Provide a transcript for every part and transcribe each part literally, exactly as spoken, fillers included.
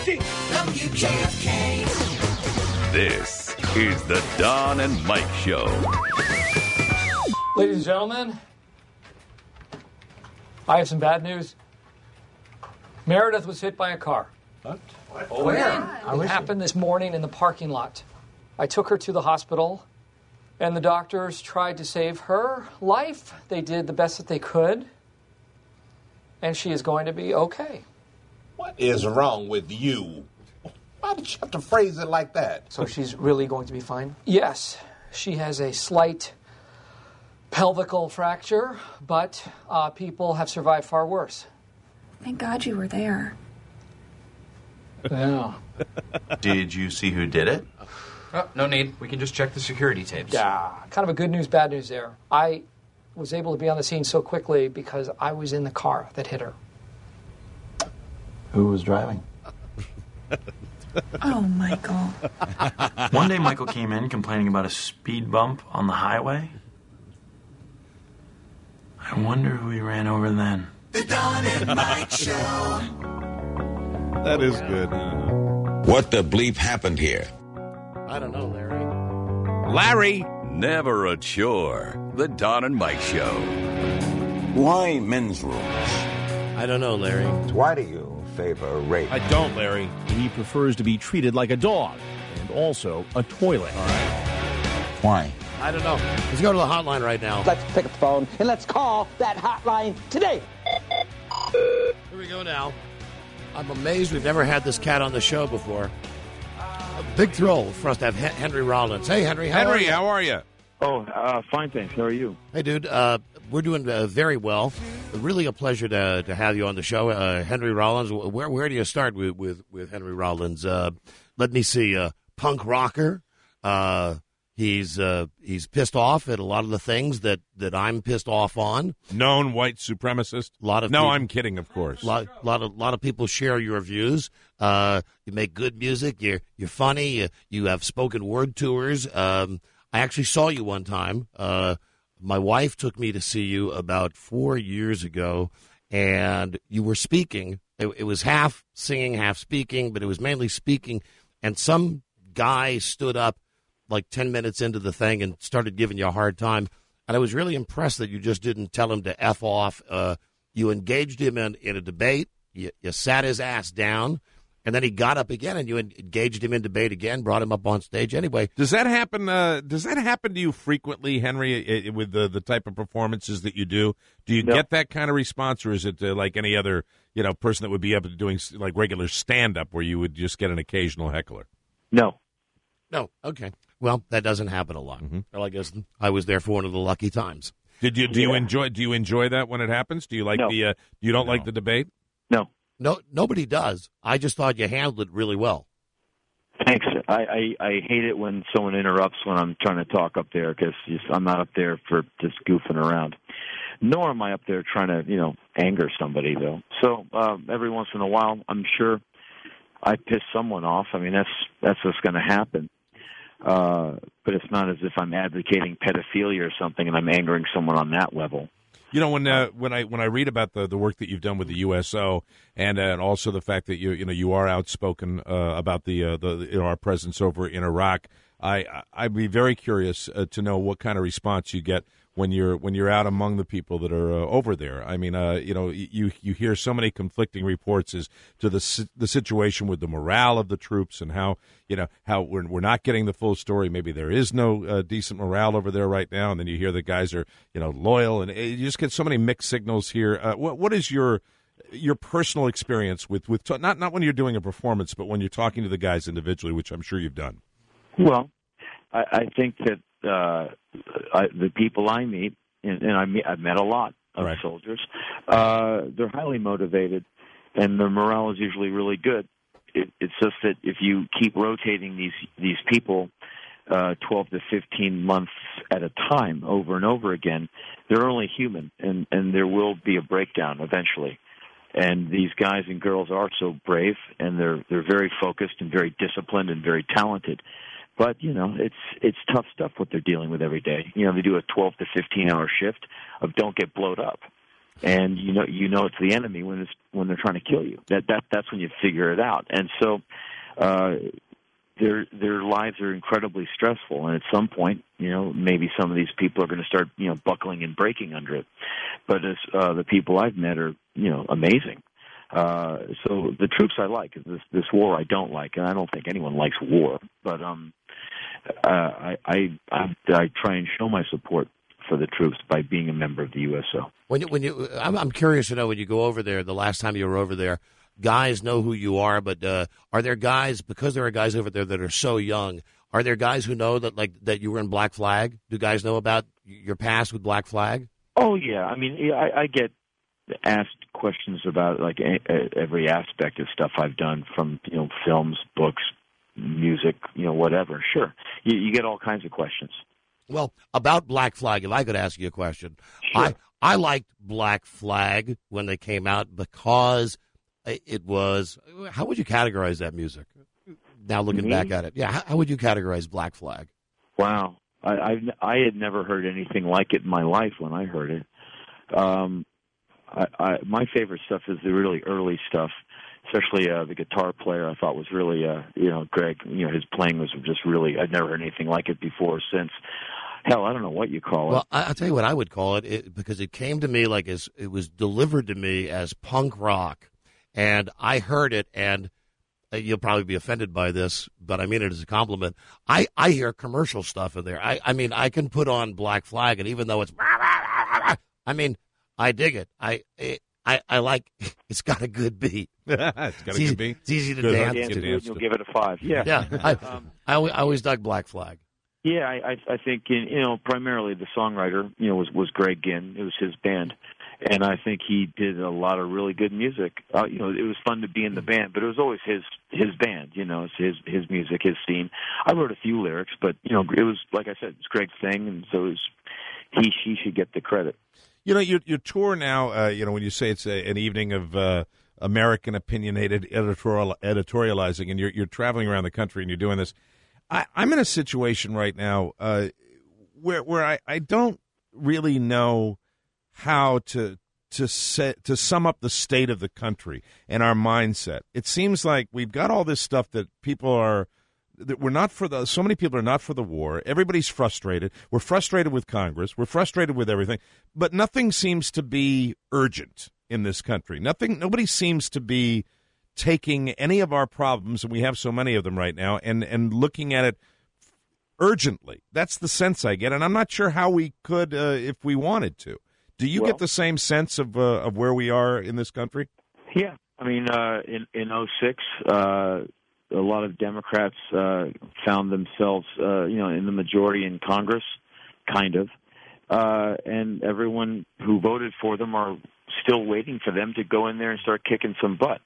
fifty. W J F K. This is the Don and Mike Show. Ladies and gentlemen, I have some bad news. Meredith was hit by a car. What? Oh, where? It happened this morning in the parking lot. I took her to the hospital, and the doctors tried to save her life. They did the best that they could, and she is going to be okay. What is wrong with you? Why did you have to phrase it like that? So she's really going to be fine? Yes. She has a slight pelvical fracture, but uh, people have survived far worse. Thank God you were there. Yeah. Did you see who did it? Oh, no need. We can just check the security tapes. Yeah, kind of a good news, bad news there. I was able to be on the scene so quickly because I was in the car that hit her. Who was driving? Oh, Michael. One day Michael came in complaining about a speed bump on the highway. I wonder who he ran over then. The Don and Mike Show. That is good. What the bleep happened here? I don't know, Larry. Larry. Never a chore. The Don and Mike Show. Why men's rooms? I don't know, Larry. Why do you favor rape? I don't, Larry. He prefers to be treated like a dog and also a toilet. All right. Why? I don't know. Let's go to the hotline right now. Let's pick up the phone and let's call that hotline today. Here we go now. I'm amazed we've never had this cat on the show before. A big thrill for us to have Henry Rollins. Hey, Henry. How Henry, are you? how are you? Oh, uh, fine, thanks. How are you? Hey, dude. Uh, we're doing uh, very well. Really a pleasure to to have you on the show, uh, Henry Rollins. Where where do you start with with, with Henry Rollins? Uh, let me see. Uh, punk rocker. Uh, he's uh, he's pissed off at a lot of the things that, that I'm pissed off on. Known white supremacist. A lot of no, people, I'm kidding, of course. A lot, lot of lot of people share your views. Uh, you make good music. You're you're funny. You, you have spoken word tours. Um, I actually saw you one time. Uh, my wife took me to see you about four years ago, and you were speaking. It, it was half singing, half speaking, but it was mainly speaking. And some guy stood up like ten minutes into the thing and started giving you a hard time. And I was really impressed that you just didn't tell him to F off. Uh, you engaged him in, in a debate. You, you sat his ass down. And then he got up again, and you engaged him in debate again, brought him up on stage. Anyway, does that happen? Uh, does that happen to you frequently, Henry, with the the type of performances that you do? Do you no. get that kind of response, or is it uh, like any other you know person that would be up to doing like regular stand up, where you would just get an occasional heckler? No, no. Okay, well, that doesn't happen a lot. Mm-hmm. Well, I guess I was there for one of the lucky times. Did you do yeah. you enjoy do you enjoy that when it happens? Do you like no. the uh, you don't no. like the debate? No. No, nobody does. I just thought you handled it really well. Thanks. I, I, I hate it when someone interrupts when I'm trying to talk up there because I'm not up there for just goofing around. Nor am I up there trying to, you know, anger somebody, though. So uh, every once in a while, I'm sure I piss someone off. I mean, that's that's what's going to happen. Uh, but it's not as if I'm advocating pedophilia or something and I'm angering someone on that level. You know, when uh, when I when I read about the, the work that you've done with the U S O and uh, and also the fact that you you know you are outspoken uh, about the uh, the you know, our presence over in Iraq, I I'd be very curious uh, to know what kind of response you get when you're when you're out among the people that are uh, over there. I mean, uh, you know, you you hear so many conflicting reports as to the the situation with the morale of the troops and how you know how we're we're not getting the full story. Maybe there is no uh, decent morale over there right now, and then you hear the guys are you know loyal, and you just get so many mixed signals here. Uh, what what is your your personal experience with with not not when you're doing a performance, but when you're talking to the guys individually, which I'm sure you've done? Well, I, I think that. Uh, I, the people I meet, and, and I meet, I've met a lot of right. soldiers, uh, they're highly motivated, and their morale is usually really good. It, it's just that if you keep rotating these these people uh, twelve to fifteen months at a time over and over again, they're only human, and, and there will be a breakdown eventually. And these guys and girls are so brave, and they're they're very focused and very disciplined and very talented. But, you know, it's it's tough stuff what they're dealing with every day. You know, they do a twelve to fifteen hour shift of don't get blowed up. and you know you know it's the enemy when it's when they're trying to kill you. That that that's when you figure it out. And so uh, their their lives are incredibly stressful. And at some point, you know, maybe some of these people are going to start you know buckling and breaking under it. But as uh, the people I've met are you know amazing. Uh, so the troops I like. This this war I don't like, and I don't think anyone likes war. But um, uh, I, I I I try and show my support for the troops by being a member of the U S O. When you, when you, I'm, I'm curious to know when you go over there. The last time you were over there, guys know who you are, but uh, are there guys because there are guys over there that are so young? Are there guys who know that like that you were in Black Flag? Do guys know about your past with Black Flag? Oh yeah, I mean yeah, I, I get asked questions about like a, a, every aspect of stuff I've done, from you know films, books, music, you know whatever. Sure, you, you get all kinds of questions. Well, about Black Flag, if I could ask you a question, sure. I I liked Black Flag when they came out because it was. How would you categorize that music? Now looking Me? back at it, yeah, how, how would you categorize Black Flag? Wow, I, I I had never heard anything like it in my life when I heard it. Um, I, I, my favorite stuff is the really early stuff, especially uh, the guitar player. I thought was really, uh, you know, Greg. You know, his playing was just really. I'd never heard anything like it before or since. Hell, I don't know what you call it. Well, I, I'll tell you what I would call it, it because it came to me like as it was delivered to me as punk rock, and I heard it, and uh, you'll probably be offended by this, but I mean it as a compliment. I, I hear commercial stuff in there. I, I mean, I can put on Black Flag, and even though it's, I mean, I dig it. I it, I, I like. It's got a good beat. it's got it's a easy, good beat. It's easy to good dance. dance to. to. You'll give it a five. Yeah, yeah. I, um, I, always, I always dug Black Flag. Yeah, I, I, I think in, you know primarily the songwriter you know was was Greg Ginn. It was his band, and I think he did a lot of really good music. Uh, you know, it was fun to be in the band, but it was always his his band. You know, it's his his music, his scene. I wrote a few lyrics, but you know, it was like I said, it's Greg's thing, and so it was, he she should get the credit. You know, your your tour now. Uh, you know, when you say it's a, an evening of uh, American opinionated editorial editorializing, and you're you're traveling around the country and you're doing this. I, I'm in a situation right now uh, where where I, I don't really know how to to set, to sum up the state of the country and our mindset. It seems like we've got all this stuff that people are that we're not for the. So many people are not for the war. Everybody's frustrated. We're frustrated with Congress. We're frustrated with everything. But nothing seems to be urgent in this country. Nothing. Nobody seems to be taking any of our problems, and we have so many of them right now, and, and looking at it urgently. That's the sense I get, and I'm not sure how we could uh, if we wanted to. Do you well, get the same sense of uh, of where we are in this country? Yeah. I mean, uh, in, in oh six, uh, a lot of Democrats uh, found themselves, uh, you know, in the majority in Congress, kind of, uh, and everyone who voted for them are still waiting for them to go in there and start kicking some butt.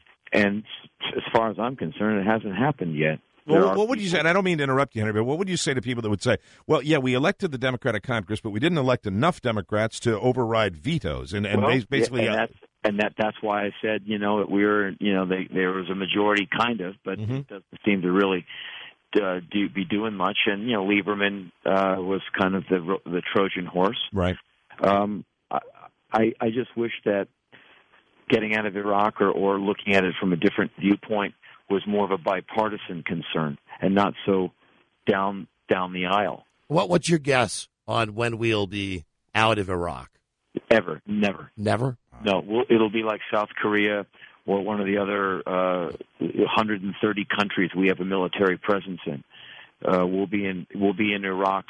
And as far as I'm concerned, it hasn't happened yet. Well, what would you say? And I don't mean to interrupt you, Henry, but what would you say to people that would say, well, yeah, we elected the Democratic Congress, but we didn't elect enough Democrats to override vetoes? And, and well, basically... Yeah, and, that's, and that that's why I said, you know, we were, you know, they, there was a majority, kind of, but mm-hmm. it doesn't seem to really uh, do, be doing much. And, you know, Lieberman uh, was kind of the the Trojan horse. Right. Um, I, I just wish that getting out of Iraq or, or looking at it from a different viewpoint was more of a bipartisan concern and not so down down the aisle. What What's your guess on when we'll be out of Iraq? Ever. Never. Never? No. We'll, it'll be like South Korea or one of the other uh, one hundred thirty countries we have a military presence in. Uh, we'll be in we'll be in Iraq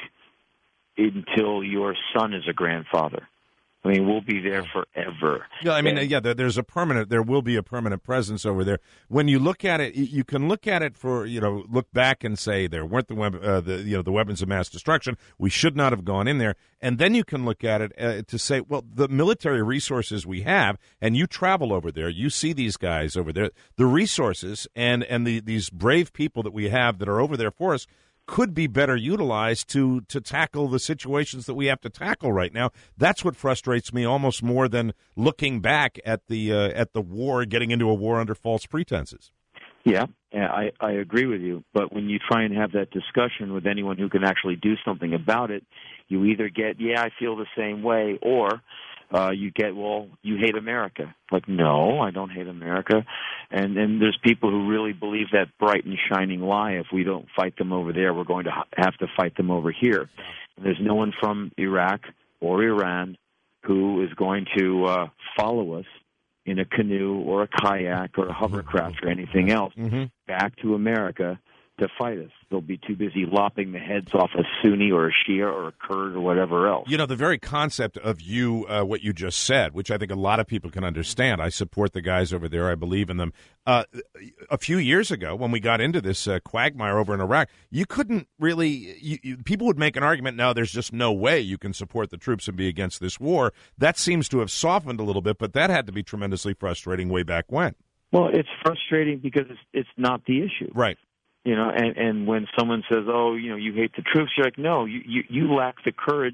until your son is a grandfather. I mean, we'll be there forever. Yeah, I mean, and, yeah, there, there's a permanent, there will be a permanent presence over there. When you look at it, you can look at it for, you know, look back and say there weren't the, uh, the you know, the weapons of mass destruction. We should not have gone in there. And then you can look at it uh, to say, well, the military resources we have, and you travel over there, you see these guys over there, the resources and, and the, these brave people that we have that are over there for us could be better utilized to to tackle the situations that we have to tackle right now. That's what frustrates me almost more than looking back at the uh, at the war, getting into a war under false pretenses. Yeah, I, I agree with you. But when you try and have that discussion with anyone who can actually do something about it, you either get, yeah, I feel the same way, or uh, you get, well, you hate America. Like, no, I don't hate America. And and there's people who really believe that bright and shining lie. If we don't fight them over there, we're going to ha- have to fight them over here. And there's no one from Iraq or Iran who is going to uh, follow us in a canoe or a kayak or a hovercraft or anything else mm-hmm. back to America to fight us. They'll be too busy lopping the heads off a Sunni or a Shia or a Kurd or whatever else. You know, the very concept of you, uh, what you just said, which I think a lot of people can understand. I support the guys over there. I believe in them. Uh, a few years ago, when we got into this uh, quagmire over in Iraq, you couldn't really, you, you, people would make an argument, no, there's just no way you can support the troops and be against this war. That seems to have softened a little bit, but that had to be tremendously frustrating way back when. Well, it's frustrating because it's, it's not the issue. Right. You know, and, and when someone says, oh, you know, you hate the troops, you're like, no, you, you, you lack the courage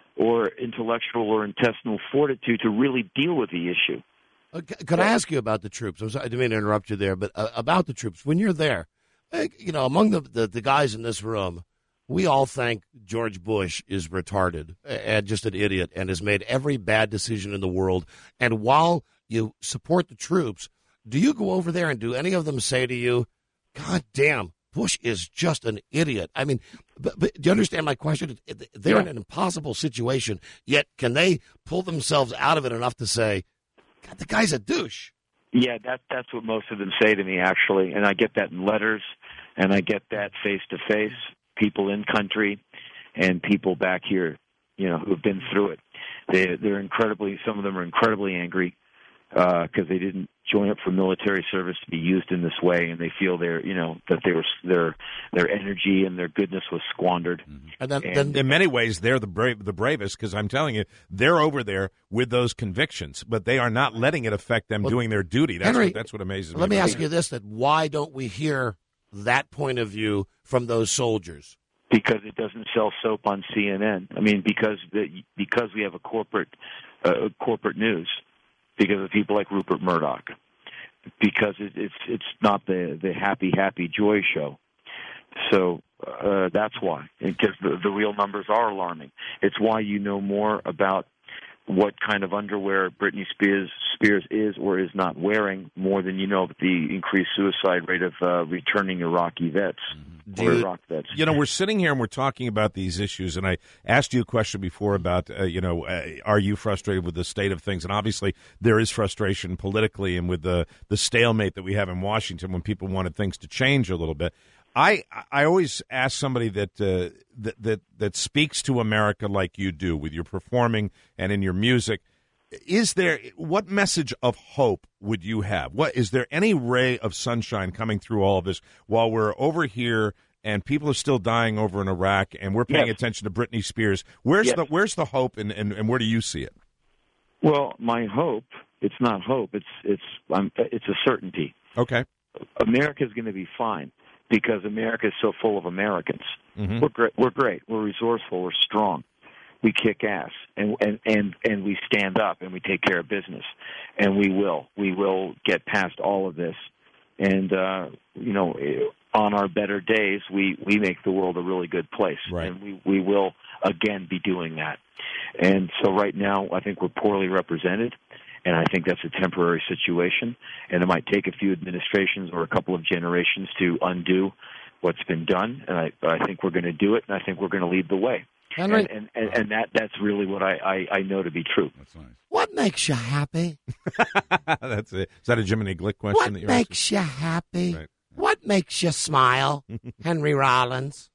or intellectual or intestinal fortitude to really deal with the issue. Uh, c- can I ask you about the troops? I'm sorry, I didn't mean to interrupt you there, but uh, about the troops. When you're there, uh, you know, among the, the, the guys in this room, we all think George Bush is retarded and just an idiot and has made every bad decision in the world. And while you support the troops, do you go over there and do any of them say to you, God damn, Bush is just an idiot? I mean, but, but do you understand my question? They're yeah. in an impossible situation, yet can they pull themselves out of it enough to say, God, the guy's a douche? Yeah, that, that's what most of them say to me, actually. And I get that in letters, and I get that face-to-face, people in country and people back here, you know, who've been through it. They, they're incredibly, some of them are incredibly angry because uh, they didn't join up for military service to be used in this way, and they feel their, you know, that they were, their their energy and their goodness was squandered. Mm-hmm. And then, and, then, in many ways, they're the brave, the bravest, because I'm telling you, they're over there with those convictions, but they are not letting it affect them well, doing their duty. That's Henry, what, that's what amazes me. Let me ask you this: that why don't we hear that point of view from those soldiers? Because it doesn't sell soap on C N N. I mean, because the, because we have a corporate uh, corporate news. Because of people like Rupert Murdoch, because it, it's it's not the the happy happy joy show, so uh, that's why. Because the the real numbers are alarming. It's why you know more about what kind of underwear Britney Spears Spears is or is not wearing more than you know the increased suicide rate of uh, returning Iraqi vets. Do you, you know, we're sitting here and we're talking about these issues, and I asked you a question before about, uh, you know, uh, are you frustrated with the state of things? And obviously there is frustration politically and with the, the stalemate that we have in Washington when people wanted things to change a little bit. I I always ask somebody that, uh, that that that speaks to America like you do with your performing and in your music. Is there, what message of hope would you have? What is there any ray of sunshine coming through all of this while we're over here and people are still dying over in Iraq and we're paying yes. attention to Britney Spears? Where's yes. the where's the hope and, and, and where do you see it? Well, my hope, it's not hope, it's it's um, it's a certainty. Okay. America's going to be fine because America is so full of Americans. Mm-hmm. We're great. We're great. We're resourceful. We're strong. We kick ass, and, and, and, and we stand up, and we take care of business, and we will. We will get past all of this, and, uh, you know, on our better days, we, we make the world a really good place, right. and we, we will, again, be doing that. And so right now, I think we're poorly represented, and I think that's a temporary situation, and it might take a few administrations or a couple of generations to undo what's been done, and I, I think we're going to do it, and I think we're going to lead the way. And, and, and, and that that's really what I, I, I know to be true. That's nice. What makes you happy? That's it. Is that a Jiminy Glick question? What that you're makes asking? you happy? Right. What makes you smile? Henry Rollins.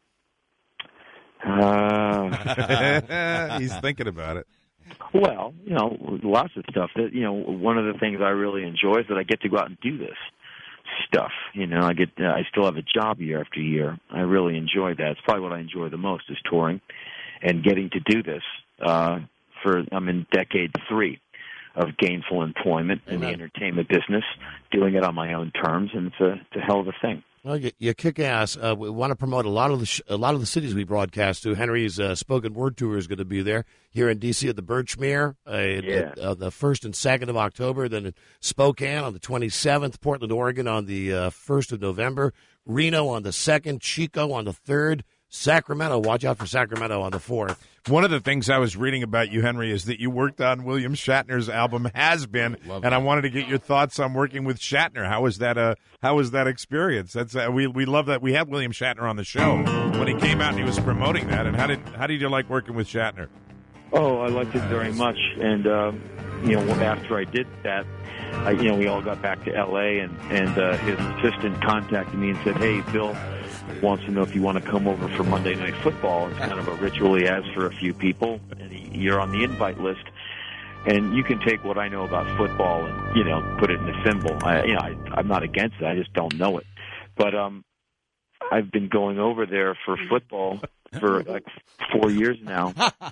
Uh, He's thinking about it. Well, you know, lots of stuff. That you know, one of the things I really enjoy is that I get to go out and do this stuff. You know, I get uh, I still have a job year after year. I really enjoy that. It's probably what I enjoy the most is touring and getting to do this. Uh, for I'm in decade three of gainful employment in the entertainment business, doing it on my own terms, and it's a, it's a hell of a thing. Well, you, you kick ass. Uh, we want to promote a lot of the sh- a lot of the cities we broadcast to. Henry's uh, spoken word tour is going to be there here in D C at the Birchmere, uh, yeah. uh, the first and second of October. Then in Spokane on the twenty-seventh, Portland, Oregon on the uh, first of November, Reno on the second, Chico on the third, Sacramento. Watch out for Sacramento on the fourth. One of the things I was reading about you, Henry, is that you worked on William Shatner's album Has Been, and I wanted to get your thoughts on working with Shatner. How was that? Uh, how was that experience? That's uh, we we love that we had William Shatner on the show when he came out and he was promoting that. And how did how did you like working with Shatner? Oh, I liked it very much, and um, you know, after I did that, I, you know, we all got back to L A, and and uh, his assistant contacted me and said, "Hey, Bill wants to know if you want to come over for Monday Night Football." It's kind of a ritual he has for a few people, and he, you're on the invite list. And you can take what I know about football and, you know, put it in a symbol. I, you know, I, I'm not against it. I just don't know it. But um, I've been going over there for football for like four years now.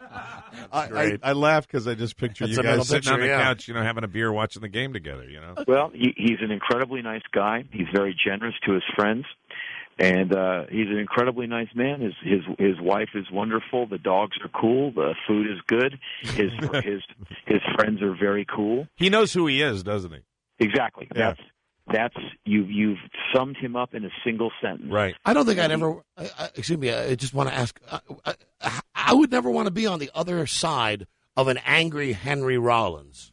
I, I, I laugh because I just picture That's you a mental guys sitting picture, on the yeah. couch, you know, having a beer, watching the game together. You know. Well, he, he's an incredibly nice guy. He's very generous to his friends. And uh, he's an incredibly nice man. His his his wife is wonderful. The dogs are cool. The food is good. His his his friends are very cool. He knows who he is, doesn't he? Exactly. Yeah. That's that's you you've summed him up in a single sentence. Right. I don't think I'd ever. I, I, excuse me. I just want to ask. I, I, I would never want to be on the other side of an angry Henry Rollins.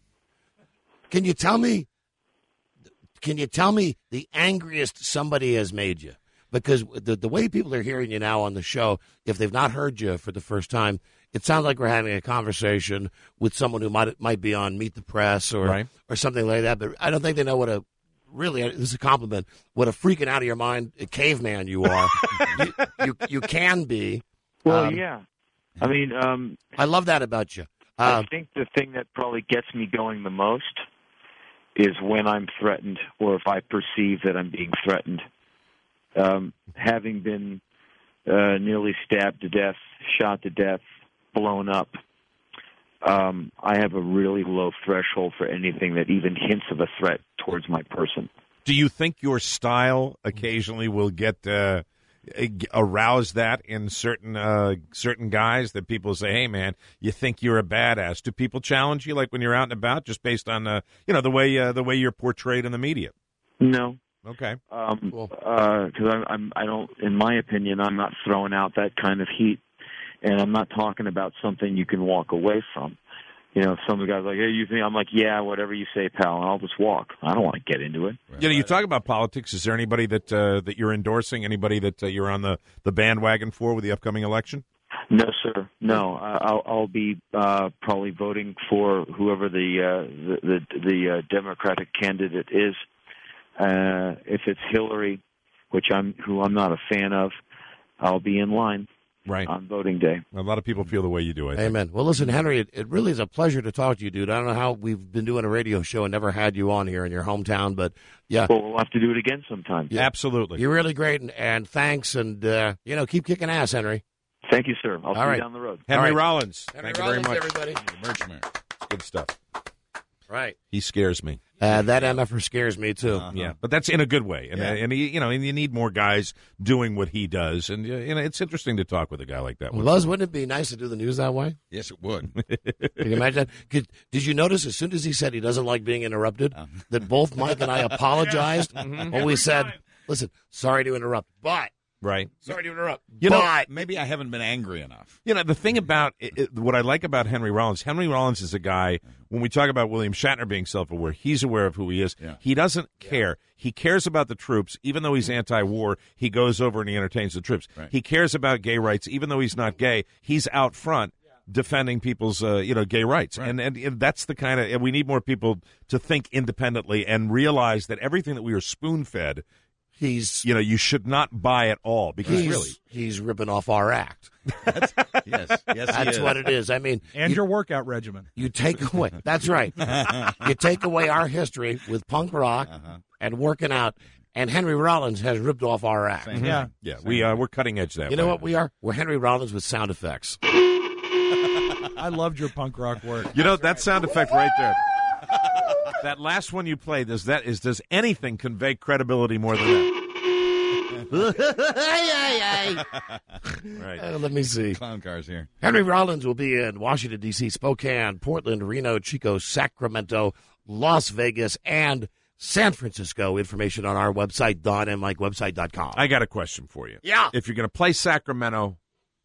Can you tell me? Can you tell me the angriest somebody has made you? Because the the way people are hearing you now on the show, if they've not heard you for the first time, it sounds like we're having a conversation with someone who might might be on Meet the Press or Right. or something like that. But I don't think they know what a really this is a compliment. What a freaking out of your mind caveman you are. you, you you can be. Well, Um, yeah. I mean, um, I love that about you. I Um, think the thing that probably gets me going the most is when I'm threatened, or if I perceive that I'm being threatened. Um, having been uh, nearly stabbed to death, shot to death, blown up, um, I have a really low threshold for anything that even hints of a threat towards my person. Do you think your style occasionally will get uh, arouse that in certain uh, certain guys that people say, "Hey, man, you think you're a badass"? Do people challenge you, like when you're out and about, just based on uh, you know the way uh, the way you're portrayed in the media? No. Okay. Um, uh 'cause I'm, I'm, I don't, in my opinion, I'm not throwing out that kind of heat, and I'm not talking about something you can walk away from. You know, some of the guys are like, "Hey, you think?" I'm like, "Yeah, whatever you say, pal," and I'll just walk. I don't want to get into it. You know, you talk about politics. Is there anybody that uh, that you're endorsing? Anybody that uh, you're on the, the bandwagon for with the upcoming election? No, sir. No, I- I'll, I'll be uh, probably voting for whoever the uh, the the, the uh, Democratic candidate is. Uh, if it's Hillary, which I'm who I'm not a fan of, I'll be in line right on voting day. A lot of people feel the way you do. I think. Amen. Well, listen, Henry, it, it really is a pleasure to talk to you, dude. I don't know how we've been doing a radio show and never had you on here in your hometown, but yeah. Well, we'll have to do it again sometime. Yeah. Absolutely. You're really great, and, and thanks, and, uh, you know, keep kicking ass, Henry. Thank you, sir. I'll All see right. you down the road. Henry All right. Rollins. Henry Thank Rollins, you very much. everybody. Merchman. It's good stuff. Right. He scares me. Uh, that M F R scares me, too. Uh-huh. Yeah, but that's in a good way, and Yeah. and he, you know, and you need more guys doing what he does, and uh, you know, it's interesting to talk with a guy like that. once Buzz, in a while. wouldn't it be nice to do the news that way? Yes, it would. Can you imagine that? Could, did you notice as soon as he said he doesn't like being interrupted, that both Mike and I apologized when we said, listen, sorry to interrupt, but, Right. sorry to interrupt, You know, but. Maybe I haven't been angry enough. You know, the thing about it, it- what I like about Henry Rollins, Henry Rollins is a guy, when we talk about William Shatner being self-aware, he's aware of who he is. Yeah. He doesn't care. He cares about the troops. Even though he's anti-war, he goes over and he entertains the troops. Right. He cares about gay rights. Even though he's not gay, he's out front defending people's, uh, you know, gay rights. Right. And, and and that's the kind of, and we need more people to think independently and realize that everything that we are spoon-fed, He's, you know, you should not buy at all because he's, really. he's ripping off our act. Yes, yes, he That's is. what it is. I mean, And you, your workout regimen. you take away, that's right. You take away our history with punk rock Uh-huh. and working out, and Henry Rollins has ripped off our act. Same. Yeah. Yeah, we, uh, we're cutting edge that You know way. what we are? We're Henry Rollins with sound effects. I loved your punk rock work. You know, that sound effect right there. That last one you played, does that is does anything convey credibility more than that? Right. Uh, let me see. Clown cars here. Henry Rollins will be in Washington, D C, Spokane, Portland, Reno, Chico, Sacramento, Las Vegas, and San Francisco. Information on our website, don and mike website dot com. I got a question for you. Yeah. If you're going to play Sacramento,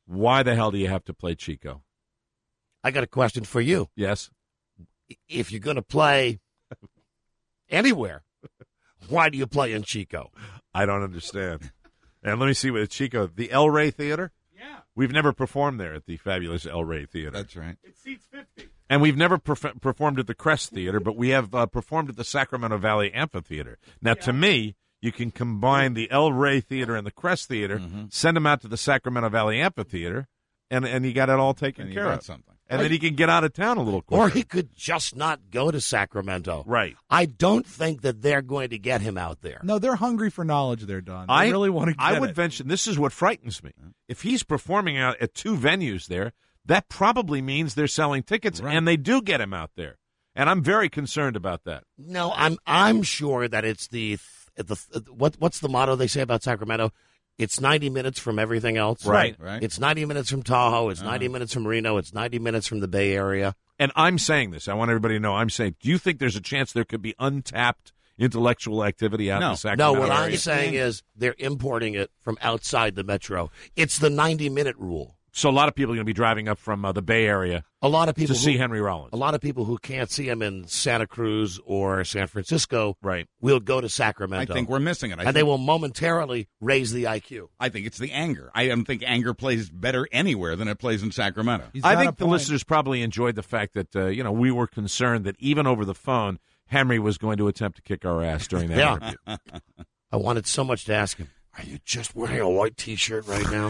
Why the hell do you have to play Chico? I got a question for you. Yes. If you're going to play anywhere, why do you play in Chico? I don't understand. And let me see what Chico, the El Rey Theater? Yeah. We've never performed there at the fabulous El Rey Theater. That's right. It seats fifty. And we've never perf- performed at the Crest Theater, but we have uh, performed at the Sacramento Valley Amphitheater. Now, yeah. to me, you can combine the El Rey Theater and the Crest Theater, mm-hmm. send them out to the Sacramento Valley Amphitheater, and, and you got it all taken and care of. Something. And then he can get out of town a little quicker. Or he could just not go to Sacramento. Right. I don't think that they're going to get him out there. No, they're hungry for knowledge there, Don. They I really want to get I would it. mention, this is what frightens me. If he's performing out at two venues there, that probably means they're selling tickets, right. and they do get him out there. And I'm very concerned about that. No, I'm I'm sure that it's the, the what what's the motto they say about Sacramento? It's ninety minutes from everything else. Right. right. It's ninety minutes from Tahoe. It's uh-huh. ninety minutes from Reno. It's ninety minutes from the Bay Area. And I'm saying this. I want everybody to know. I'm saying, do you think there's a chance there could be untapped intellectual activity out no. in the Sacramento No, what area? I'm saying is they're importing it from outside the metro. It's the ninety-minute rule. So a lot of people are going to be driving up from uh, the Bay Area a lot of people to see who, Henry Rollins. A lot of people who can't see him in Santa Cruz or San Francisco right. will go to Sacramento. I think we're missing it. I and think, they will momentarily raise the I Q. I think it's the anger. I don't think anger plays better anywhere than it plays in Sacramento. I think the listeners probably enjoyed the fact that, uh, you know, we were concerned that even over the phone, Henry was going to attempt to kick our ass during that yeah. interview. I wanted so much to ask him. Are you just wearing a white T-shirt right now?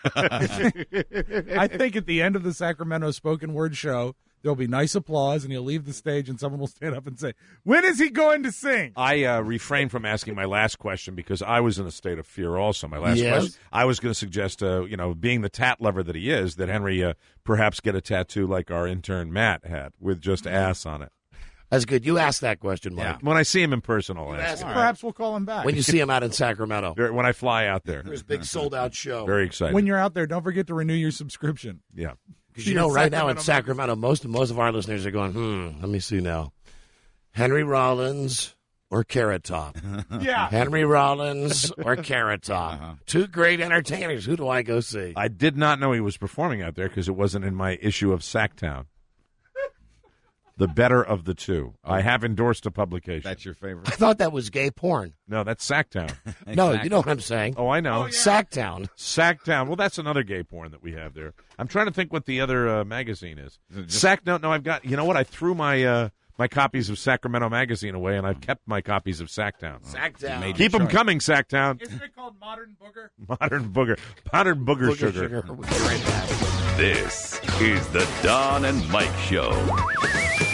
I think at the end of the Sacramento spoken word show, there'll be nice applause, and he'll leave the stage, and someone will stand up and say, when is he going to sing? I uh, refrained from asking my last question because I was in a state of fear also. My last yes. question, I was going to suggest, uh, you know, being the tat lover that he is, that Henry uh, perhaps get a tattoo like our intern Matt had with just ass on it. That's good. You asked that question, Mike. Yeah. When I see him in person, I'll ask him. Perhaps we'll call him back. When you see him out in Sacramento. When I fly out there. For his big sold-out show. Very excited. When you're out there, don't forget to renew your subscription. Yeah. Because you know, right now in Sacramento, most of, most of our listeners are going, hmm, let me see now. Henry Rollins or Carrot Top? Yeah. Henry Rollins or Carrot Top? Uh-huh. Two great entertainers. Who do I go see? I did not know he was performing out there because it wasn't in my issue of Sacktown. The better of the two. Oh. I have endorsed a publication. That's your favorite? I thought that was gay porn. No, that's Sacktown. No, you know what I'm saying. Oh, I know. Oh, yeah. Sacktown. Sacktown. Well, that's another gay porn that we have there. I'm trying to think what the other uh, magazine is. is just... Sack. No, no, I've got. You know what? I threw my uh, my copies of Sacramento Magazine away, and I've kept my copies of Sacktown. Sacktown. Keep them coming, Sacktown. Isn't it called Modern Booger? Modern Booger. Modern Booger, Booger Sugar. sugar. This is the Don and Mike Show.